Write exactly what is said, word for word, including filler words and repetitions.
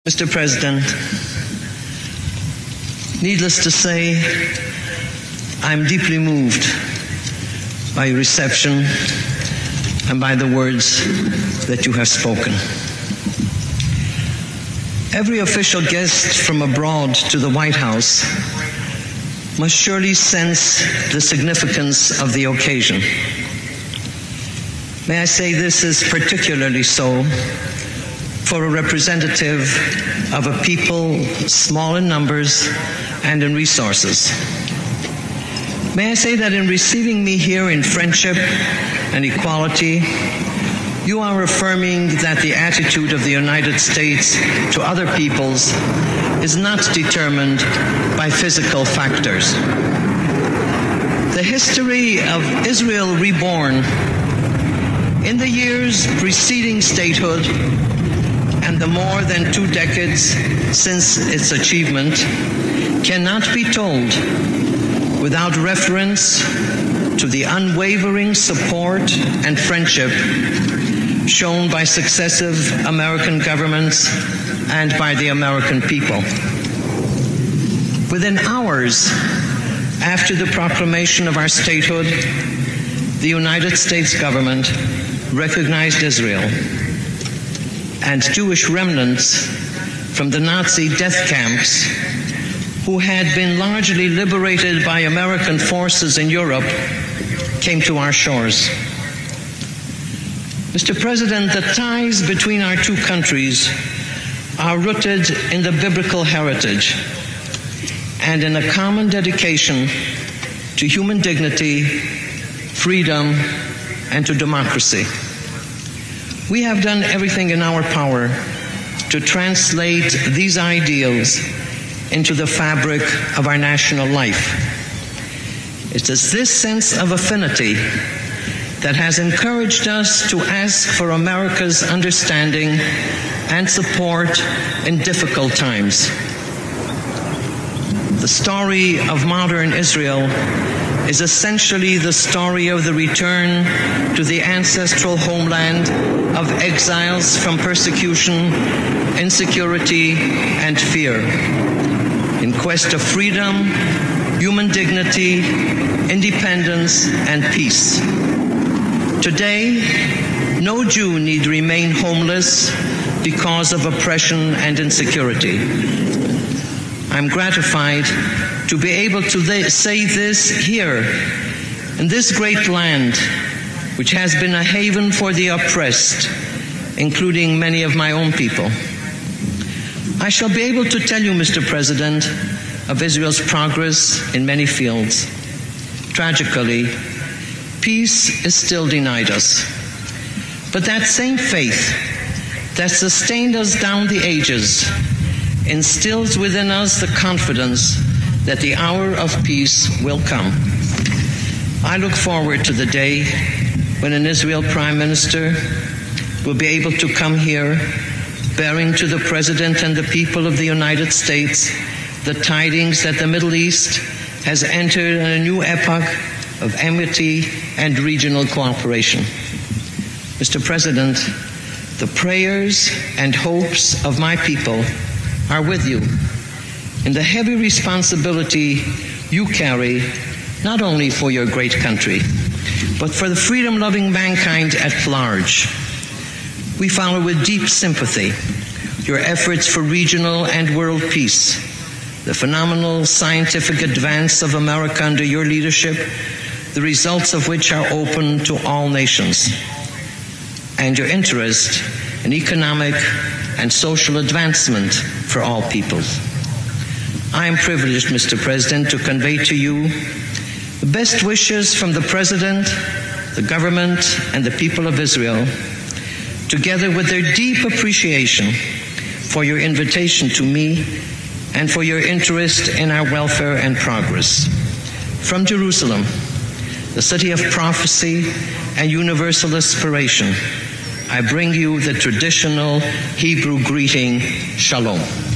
Mister President, needless to say, I'm deeply moved by your reception and by the words that you have spoken. Every official guest from abroad to the White House must surely sense the significance of the occasion. May I say this is particularly so for a representative of a people small in numbers and in resources. May I say that in receiving me here in friendship and equality, you are affirming that the attitude of the United States to other peoples is not determined by physical factors. The history of Israel reborn in the years preceding statehood and the more than two decades since its achievement cannot be told without reference to the unwavering support and friendship shown by successive American governments and by the American people. Within hours after the proclamation of our statehood, the United States government recognized Israel, and Jewish remnants from the Nazi death camps who had been largely liberated by American forces in Europe came to our shores. Mister President, the ties between our two countries are rooted in the biblical heritage and in a common dedication to human dignity, freedom, and to democracy. We have done everything in our power to translate these ideals into the fabric of our national life. It is this sense of affinity that has encouraged us to ask for America's understanding and support in difficult times. The story of modern Israel is essentially the story of the return to the ancestral homeland of exiles from persecution, insecurity, and fear, in quest of freedom, human dignity, independence, and peace. Today, no Jew need remain homeless because of oppression and insecurity. I'm gratified to be able to say this here, in this great land, which has been a haven for the oppressed, including many of my own people. I shall be able to tell you, Mister President, of Israel's progress in many fields. Tragically, peace is still denied us. But that same faith that sustained us down the ages instills within us the confidence that the hour of peace will come. I look forward to the day when an Israel Prime Minister will be able to come here bearing to the President and the people of the United States the tidings that the Middle East has entered a new epoch of amity and regional cooperation. Mister President, the prayers and hopes of my people are with you in the heavy responsibility you carry, not only for your great country, but for the freedom-loving mankind at large. We follow with deep sympathy your efforts for regional and world peace, the phenomenal scientific advance of America under your leadership, the results of which are open to all nations, and your interest in economic and social advancement for all peoples. I am privileged, Mister President, to convey to you the best wishes from the President, the government, and the people of Israel, together with their deep appreciation for your invitation to me and for your interest in our welfare and progress. From Jerusalem, the city of prophecy and universal inspiration, I bring you the traditional Hebrew greeting, Shalom.